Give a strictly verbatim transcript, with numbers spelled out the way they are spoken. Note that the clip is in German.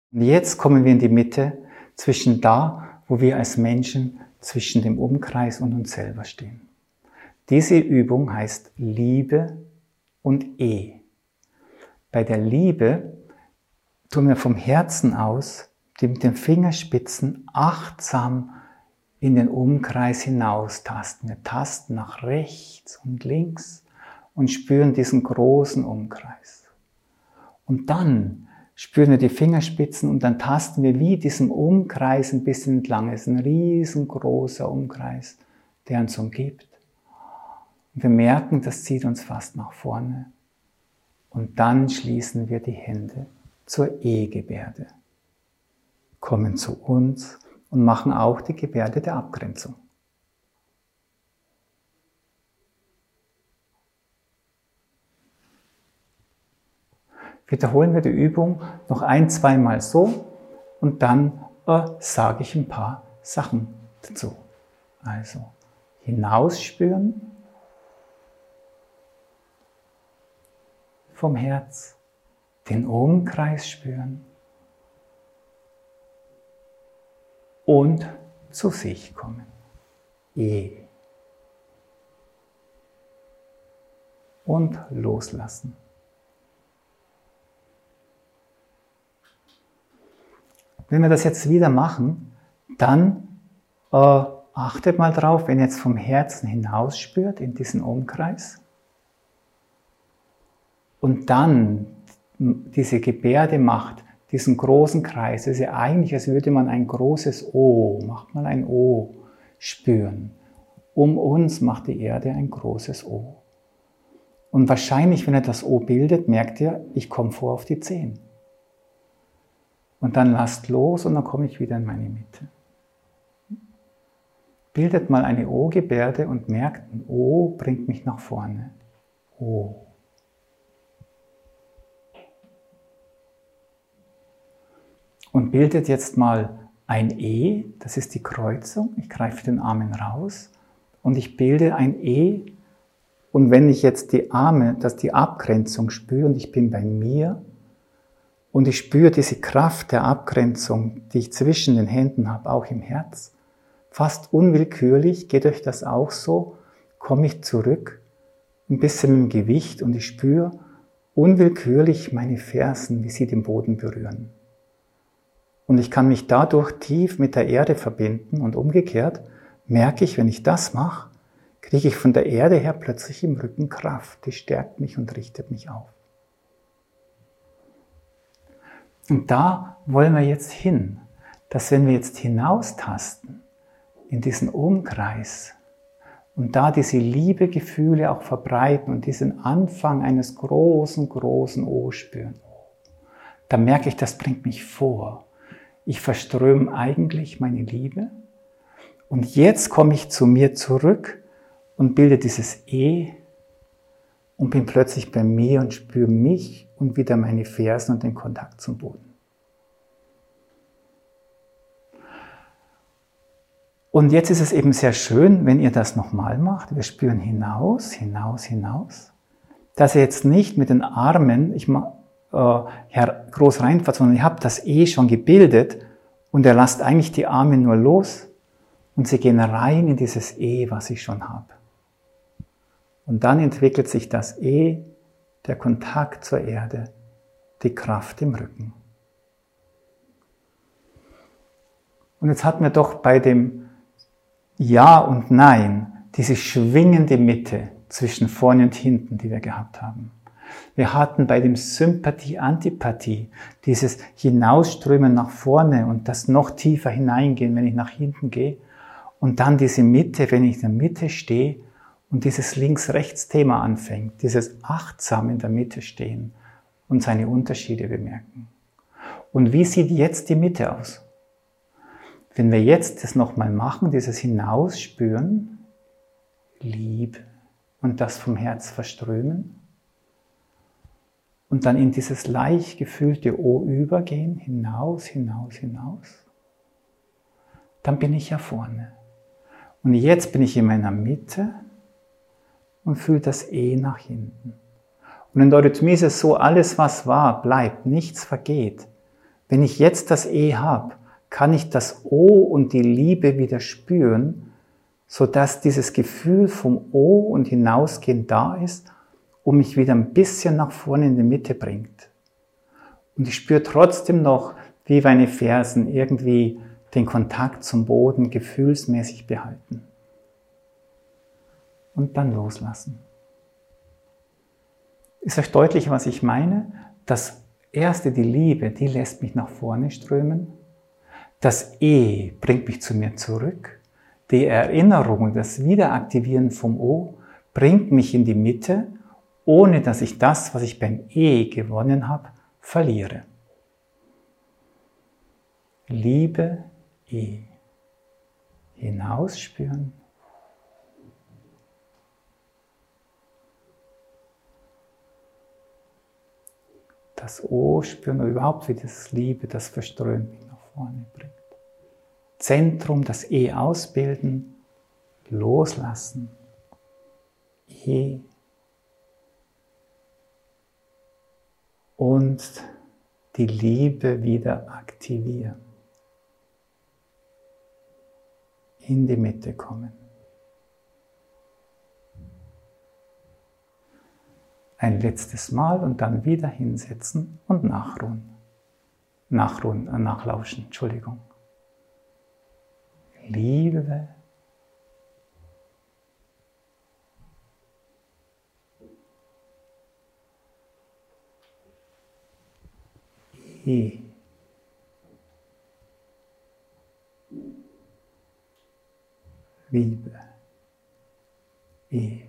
Und jetzt kommen wir in die Mitte, zwischen da, wo wir als Menschen zwischen dem Umkreis und uns selber stehen. Diese Übung heißt Liebe und E. Bei der Liebe tun wir vom Herzen aus, die mit den Fingerspitzen achtsam in den Umkreis hinaus tasten. Wir tasten nach rechts und links und spüren diesen großen Umkreis. Und dann spüren wir die Fingerspitzen und dann tasten wir wie diesem Umkreis ein bisschen entlang. Es ist ein riesengroßer Umkreis, der uns umgibt. Und wir merken, das zieht uns fast nach vorne. Und dann schließen wir die Hände zur E-Gebärde, kommen zu uns und machen auch die Gebärde der Abgrenzung. Wiederholen wir die Übung noch ein-, zweimal so und dann äh, sage ich ein paar Sachen dazu. Also hinausspüren vom Herz, den Umkreis spüren und zu sich kommen. E. Und loslassen. Wenn wir das jetzt wieder machen, dann äh, achtet mal drauf, wenn ihr jetzt vom Herzen hinaus spürt in diesen Umkreis und dann diese Gebärde macht, diesen großen Kreis, das ist ja eigentlich, als würde man ein großes O, macht mal ein O spüren. Um uns macht die Erde ein großes O. Und wahrscheinlich, wenn ihr das O bildet, merkt ihr, ich komme vor auf die Zehen. Und dann lasst los und dann komme ich wieder in meine Mitte. Bildet mal eine O-Gebärde und merkt, ein O bringt mich nach vorne. O. Und bildet jetzt mal ein E, das ist die Kreuzung. Ich greife den Armen raus und ich bilde ein E. Und wenn ich jetzt die Arme, dass die Abgrenzung spüre und ich bin bei mir, und ich spüre diese Kraft der Abgrenzung, die ich zwischen den Händen habe, auch im Herz. Fast unwillkürlich, geht euch das auch so, komme ich zurück, ein bisschen im Gewicht und ich spüre unwillkürlich meine Fersen, wie sie den Boden berühren. Und ich kann mich dadurch tief mit der Erde verbinden und umgekehrt merke ich, wenn ich das mache, kriege ich von der Erde her plötzlich im Rücken Kraft, die stärkt mich und richtet mich auf. Und da wollen wir jetzt hin, dass wenn wir jetzt hinaustasten in diesen Umkreis und da diese Liebegefühle auch verbreiten und diesen Anfang eines großen, großen O spüren, da merke ich, das bringt mich vor. Ich verströme eigentlich meine Liebe und jetzt komme ich zu mir zurück und bilde dieses E und bin plötzlich bei mir und spüre mich und wieder meine Fersen und den Kontakt zum Boden. Und jetzt ist es eben sehr schön, wenn ihr das nochmal macht. Wir spüren hinaus, hinaus, hinaus. Dass ihr jetzt nicht mit den Armen ich mach, äh, groß reinfahrt, sondern ihr habt das E schon gebildet und ihr lasst eigentlich die Arme nur los und sie gehen rein in dieses E, was ich schon habe. Und dann entwickelt sich das E, der Kontakt zur Erde, die Kraft im Rücken. Und jetzt hatten wir doch bei dem Ja und Nein diese schwingende Mitte zwischen vorne und hinten, die wir gehabt haben. Wir hatten bei dem Sympathie-Antipathie dieses Hinausströmen nach vorne und das noch tiefer hineingehen, wenn ich nach hinten gehe. Und dann diese Mitte, wenn ich in der Mitte stehe und dieses Links-Rechts-Thema anfängt, dieses achtsam in der Mitte stehen und seine Unterschiede bemerken. Und wie sieht jetzt die Mitte aus? Wenn wir jetzt das nochmal machen, dieses Hinausspüren, Liebe und das vom Herz verströmen und dann in dieses leicht gefühlte O übergehen, hinaus, hinaus, hinaus, dann bin ich ja vorne. Und jetzt bin ich in meiner Mitte und fühle das E nach hinten. Und in der Eurythmie ist es so, alles was war, bleibt, nichts vergeht. Wenn ich jetzt das E habe, kann ich das O und die Liebe wieder spüren, sodass dieses Gefühl vom O und hinausgehen da ist und mich wieder ein bisschen nach vorne in die Mitte bringt. Und ich spüre trotzdem noch, wie meine Fersen irgendwie den Kontakt zum Boden gefühlsmäßig behalten. Und dann loslassen. Ist euch deutlich, was ich meine? Das erste, die Liebe, die lässt mich nach vorne strömen. Das E bringt mich zu mir zurück. Die Erinnerung, das Wiederaktivieren vom O bringt mich in die Mitte, ohne dass ich das, was ich beim E gewonnen habe, verliere. Liebe, E. Hinausspüren. Das O spüren oder überhaupt wie das Liebe, das Verströmen mich nach vorne bringt. Zentrum, das E ausbilden, loslassen. E. Und die Liebe wieder aktivieren. In die Mitte kommen. Ein letztes Mal und dann wieder hinsetzen und nachruhen. Nachruhen, äh, nachlauschen, Entschuldigung. Liebe. E. Liebe. E.